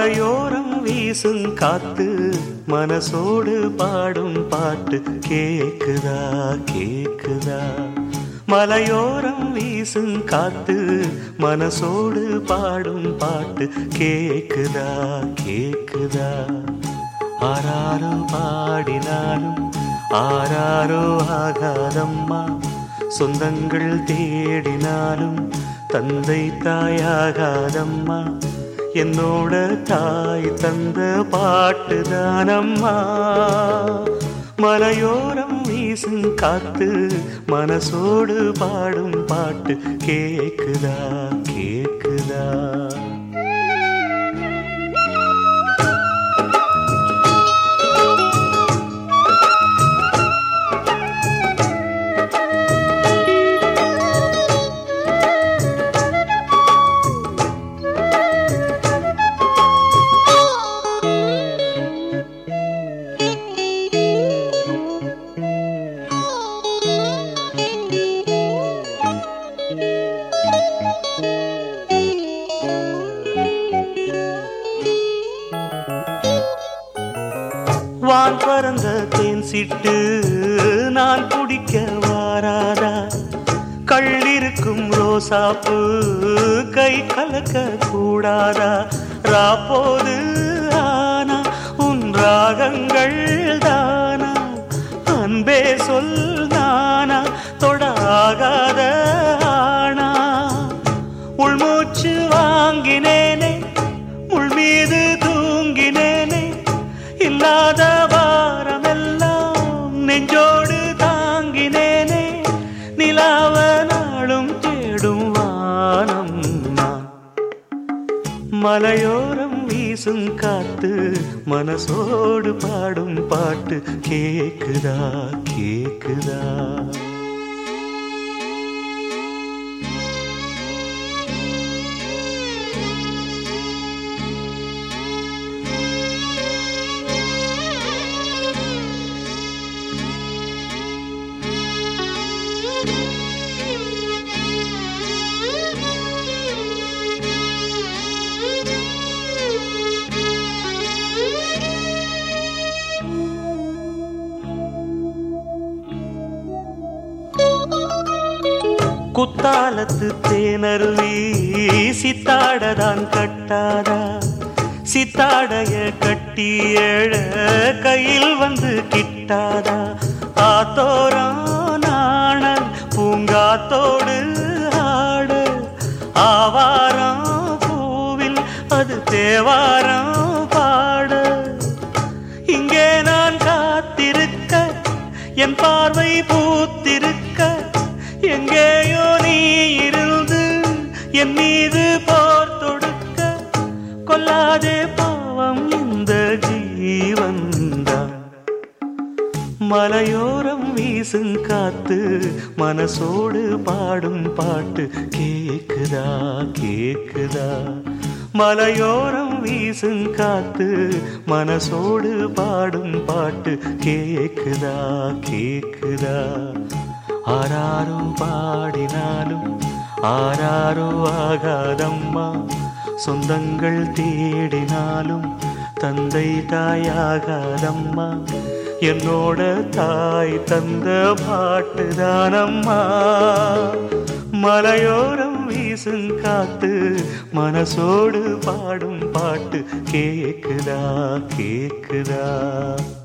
மலையோரம் வீசும் காத்து மனசோடு பாடும் பாட்டு கேக்குதா கேக்குதா. மலையோரம் வீசும் காத்து மனசோடு பாடும் பாட்டு கேக்குதா கேக்குதா. ஆராரோ பாடினாலும் ஆராரோ ஆகாதம்மா, சொந்தங்கள் தேடினாலும் தந்தை தாயாகாதம்மா. என்னோட தாய் தந்த பாட்டுதானம்மா. மலையோரம் வீசும் காத்து மனசோடு பாடும் பாட்டு கேக்குதா கேக்குதா. வான் பறந்த தேன் சிட்டு நான் குடிக்க வாராதா. கள்ளிருக்கும் ரோசாப்பு கை கலக்க கூடாதா. ராப்போது ஆனா உன் ராகங்கள் தானா, அன்பே சொல் நானா தொடாகாத ஆனா. உள்மூச்சு வாங்கினேனே முள் மீது தூங்கினேனே, இல்லாத வாரமெல்லாம் நெஞ்சோடு தாங்கினேனே. நிலாவ நாளும் தேடும் வானம் நான். மலையோரம் வீசும் காத்து மனசோடு பாடும் பாட்டு கேக்குதா கேக்குதா. குத்தாலத்து தேனருவி சித்தாடதான் கட்டாதா. சித்தாடைய கட்டி ஏழ கையில் வந்து கிட்டாதா. ஆத்தோரம் நாணல் பூங்காத்தோடு ஆட, ஆவாரம் பூவில் அது தேவாரம் பாட. இங்கே நான் காத்திருக்க என் பார்வை பூத்திருக்க, எங்கேயோ நீ இருந்து என் மீது போர் தொடுக்க. கொல்லாதே பாவம் இந்த ஜீவன்தான். மலையோரம் வீசும் காத்து மனசோடு பாடும் பாட்டு கேக்குதா கேக்குதா. மலையோரம் வீசும் காத்து மனசோடு பாடும் பாட்டு கேக்குதா கேக்குதா. ஆராரோ பாடினாலும் ஆராரோ ஆகாதம்மா, சொந்தங்கள் தேடினாலும் தந்தை தாயாகாதம்மா. என்னோட தாய் தந்த பாட்டுதானம்மா. மலையோரம் வீசும் காத்து மனசோடு பாடும் பாட்டு கேக்குதா கேக்குதா.